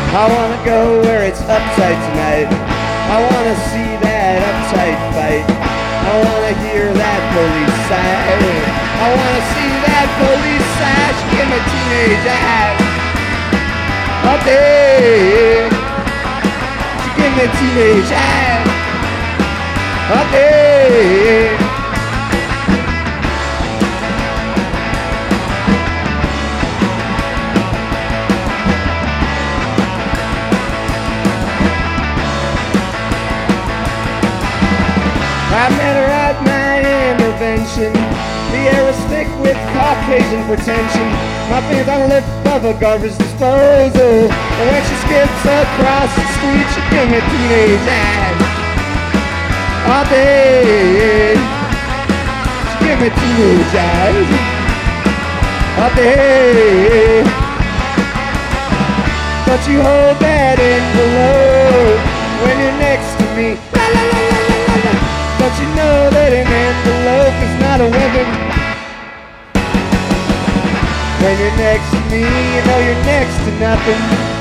I wanna go where it's uptight tonight. I wanna see that uptight fight. I wanna hear that police siren. I wanna see that police siren. She give me teenage eyes. All day. She give me teenage eyes. All day. I met her at my intervention. The air was thick with Caucasian pretension. My fingers on the lip of a garbage disposal. And when she skips across the street, she gives me teenage eyes. All day. She gives me teenage eyes. All day. Don't you hold that envelope when you're next to me. La, la, la, la, la, la. Don't you know that an envelope is not a weapon? When you're next to me, you know you're next to nothing.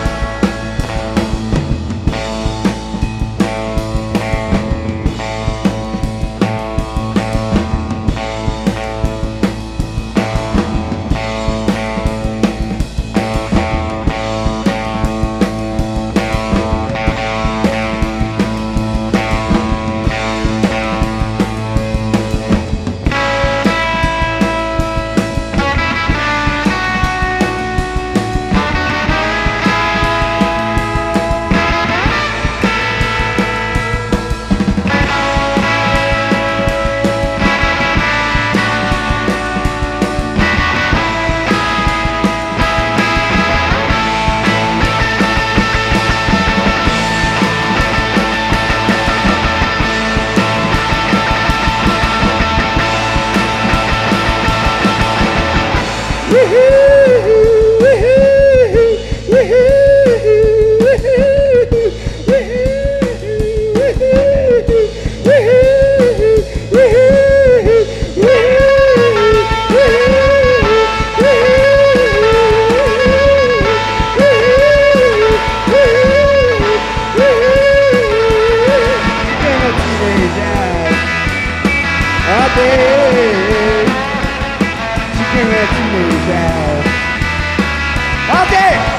She came up to me, all day.